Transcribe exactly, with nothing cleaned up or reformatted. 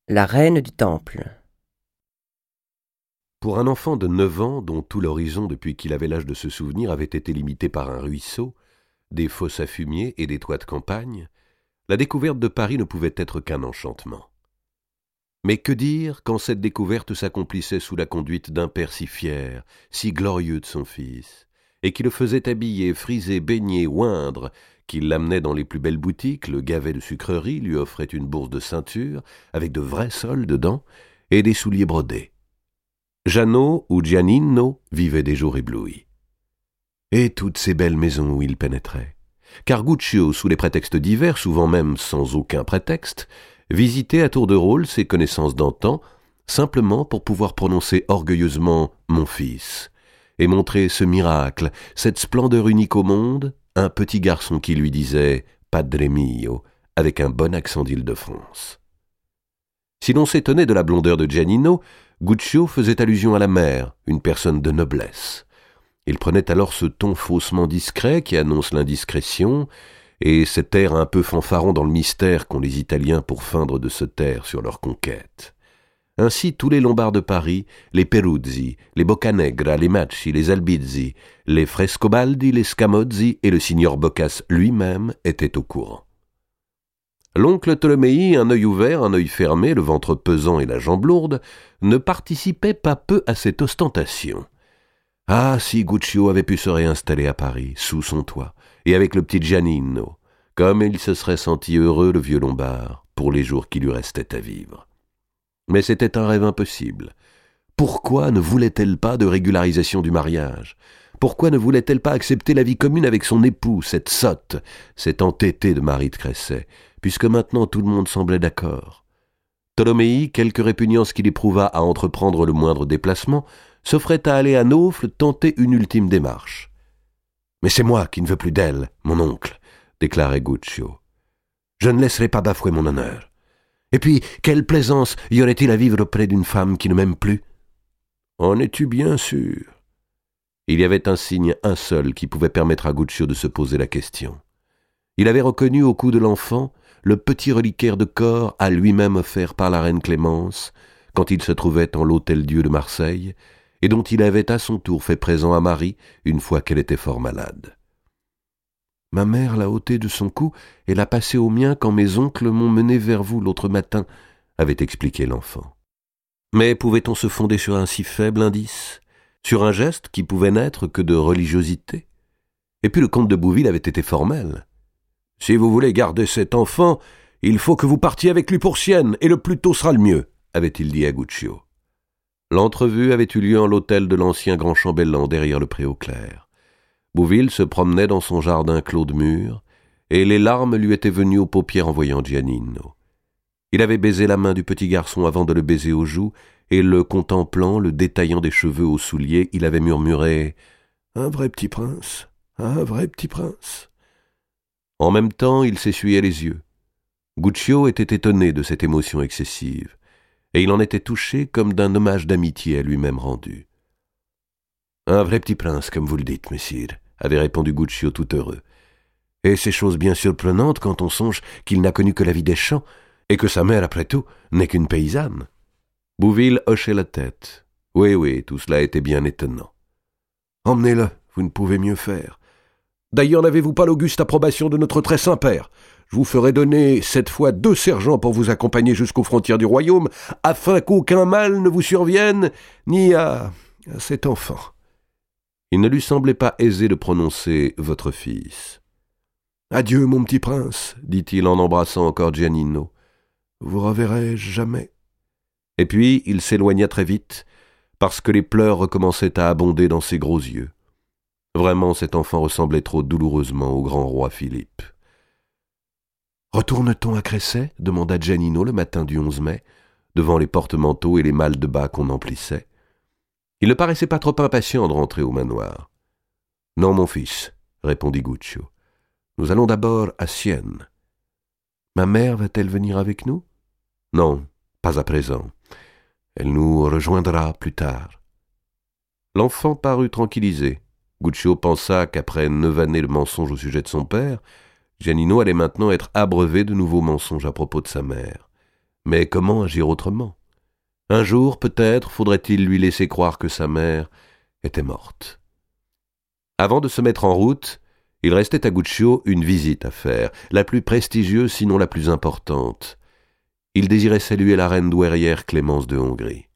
La reine du temple. Pour un enfant de neuf ans, dont tout l'horizon depuis qu'il avait l'âge de se souvenir avait été limité par un ruisseau, des fosses à fumier et des toits de campagne, la découverte de Paris ne pouvait être qu'un enchantement. Mais que dire quand cette découverte s'accomplissait sous la conduite d'un père si fier, si glorieux de son fils, et qui le faisait habiller, friser, baigner, oindre, qu'il l'amenait dans les plus belles boutiques, le gavait de sucreries, lui offrait une bourse de ceinture, avec de vrais sols dedans, et des souliers brodés. Jeannot ou Giannino vivaient des jours éblouis. Et toutes ces belles maisons où il pénétrait. Car Guccio, sous les prétextes divers, souvent même sans aucun prétexte, visitait à tour de rôle ses connaissances d'antan, simplement pour pouvoir prononcer orgueilleusement « mon fils », et montrer ce miracle, cette splendeur unique au monde, un petit garçon qui lui disait « Padre mio » avec un bon accent d'Île-de-France. Si l'on s'étonnait de la blondeur de Giannino, Guccio faisait allusion à la mère, une personne de noblesse. Il prenait alors ce ton faussement discret qui annonce l'indiscrétion, et cet air un peu fanfaron dans le mystère qu'ont les Italiens pour feindre de se taire sur leur conquête. Ainsi, tous les Lombards de Paris, les Peruzzi, les Boccanegra, les Macci, les Albizzi, les Frescobaldi, les Scamozzi et le signor Boccace lui-même étaient au courant. L'oncle Tolomei, un œil ouvert, un œil fermé, le ventre pesant et la jambe lourde, ne participait pas peu à cette ostentation. Ah, si Guccio avait pu se réinstaller à Paris, sous son toit, et avec le petit Giannino, comme il se serait senti heureux, le vieux Lombard, pour les jours qui lui restaient à vivre. Mais c'était un rêve impossible. Pourquoi ne voulait-elle pas de régularisation du mariage ? Pourquoi ne voulait-elle pas accepter la vie commune avec son époux, cette sotte, cet entêté de Marie de Cressay, puisque maintenant tout le monde semblait d'accord ? Tolomei, quelque répugnance qu'il éprouva à entreprendre le moindre déplacement, s'offrait à aller à Naufle tenter une ultime démarche. « Mais c'est moi qui ne veux plus d'elle, mon oncle », déclarait Guccio. « Je ne laisserai pas bafouer mon honneur. Et puis, quelle plaisance y aurait-il à vivre auprès d'une femme qui ne m'aime plus ?»« En es-tu bien sûr ?» Il y avait un signe, un seul, qui pouvait permettre à Guccio de se poser la question. Il avait reconnu au cou de l'enfant le petit reliquaire de corps à lui-même offert par la reine Clémence, quand il se trouvait en l'Hôtel-Dieu de Marseille, et dont il avait à son tour fait présent à Marie une fois qu'elle était fort malade. « Ma mère l'a ôté de son cou et l'a passé au mien quand mes oncles m'ont mené vers vous l'autre matin, » avait expliqué l'enfant. Mais pouvait-on se fonder sur un si faible indice ? Sur un geste qui pouvait n'être que de religiosité ? Et puis le comte de Bouville avait été formel. « Si vous voulez garder cet enfant, il faut que vous partiez avec lui pour Sienne, et le plus tôt sera le mieux, » avait-il dit à Guccio. L'entrevue avait eu lieu en l'hôtel de l'ancien grand chambellan derrière le Pré-aux-Clercs. Bouville se promenait dans son jardin clos de murs, et les larmes lui étaient venues aux paupières en voyant Giannino. Il avait baisé la main du petit garçon avant de le baiser aux joues, et le contemplant, le détaillant des cheveux aux souliers, il avait murmuré « Un vrai petit prince, un vrai petit prince !» En même temps, il s'essuyait les yeux. Guccio était étonné de cette émotion excessive, et il en était touché comme d'un hommage d'amitié à lui-même rendu. « Un vrai petit prince, comme vous le dites, messire », avait répondu Guccio tout heureux. « Et c'est chose bien surprenante quand on songe qu'il n'a connu que la vie des champs, et que sa mère, après tout, n'est qu'une paysanne. » Bouville hochait la tête. Oui, oui, tout cela était bien étonnant. « Emmenez-le, vous ne pouvez mieux faire. D'ailleurs, n'avez-vous pas l'auguste approbation de notre très saint père ? Je vous ferai donner cette fois deux sergents pour vous accompagner jusqu'aux frontières du royaume, afin qu'aucun mal ne vous survienne, ni à, à cet enfant. » Il ne lui semblait pas aisé de prononcer « votre fils ». « Adieu, mon petit prince, » dit-il en embrassant encore Giannino. « Vous reverrai jamais. » Et puis il s'éloigna très vite, parce que les pleurs recommençaient à abonder dans ses gros yeux. Vraiment, cet enfant ressemblait trop douloureusement au grand roi Philippe. « Retourne-t-on à Cressay ?» demanda Giannino le matin du onze mai, devant les porte-manteaux et les malles de bas qu'on emplissait. Il ne paraissait pas trop impatient de rentrer au manoir. « Non, mon fils, » répondit Guccio. « Nous allons d'abord à Sienne. »« Ma mère va-t-elle venir avec nous ?»« Non, pas à présent. Elle nous rejoindra plus tard. » L'enfant parut tranquillisé. Guccio pensa qu'après neuf années de mensonges au sujet de son père, Giannino allait maintenant être abreuvé de nouveaux mensonges à propos de sa mère. Mais comment agir autrement? Un jour, peut-être, faudrait-il lui laisser croire que sa mère était morte. Avant de se mettre en route, il restait à Guccio une visite à faire, la plus prestigieuse sinon la plus importante. Il désirait saluer la reine douairière Clémence de Hongrie.